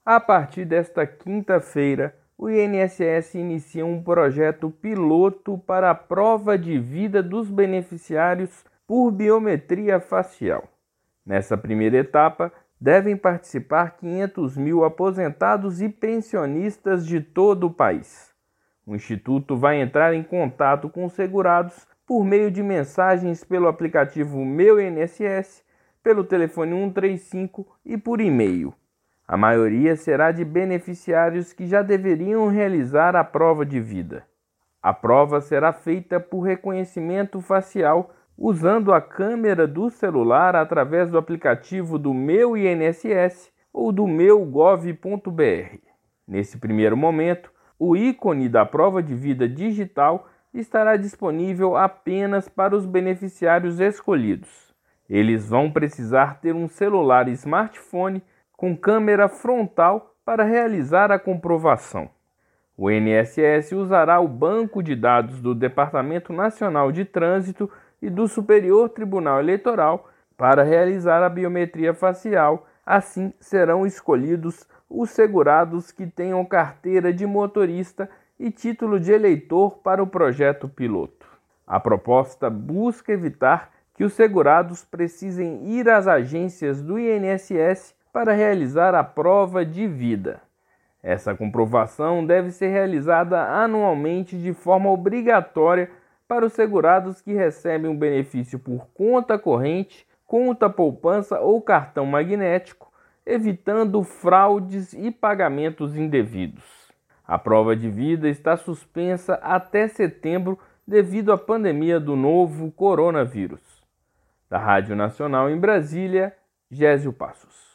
A partir desta quinta-feira, o INSS inicia um projeto piloto para a prova de vida dos beneficiários por biometria facial. Nessa primeira etapa, devem participar 500 mil aposentados e pensionistas de todo o país. O Instituto vai entrar em contato com os segurados por meio de mensagens pelo aplicativo Meu INSS, pelo telefone 135 e por e-mail. A maioria será de beneficiários que já deveriam realizar a prova de vida. A prova será feita por reconhecimento facial usando a câmera do celular através do aplicativo do Meu INSS ou do meu.gov.br. Nesse primeiro momento, o ícone da prova de vida digital estará disponível apenas para os beneficiários escolhidos. Eles vão precisar ter um celular smartphone com câmera frontal para realizar a comprovação. O INSS usará o banco de dados do Departamento Nacional de Trânsito e do Superior Tribunal Eleitoral para realizar a biometria facial. Assim, serão escolhidos os segurados que tenham carteira de motorista e título de eleitor para o projeto piloto. A proposta busca evitar que os segurados precisem ir às agências do INSS para realizar a prova de vida. Essa comprovação deve ser realizada anualmente de forma obrigatória para os segurados que recebem um benefício por conta corrente, conta poupança ou cartão magnético, evitando fraudes e pagamentos indevidos. A prova de vida está suspensa até setembro devido à pandemia do novo coronavírus. Da Rádio Nacional em Brasília, Gésio Passos.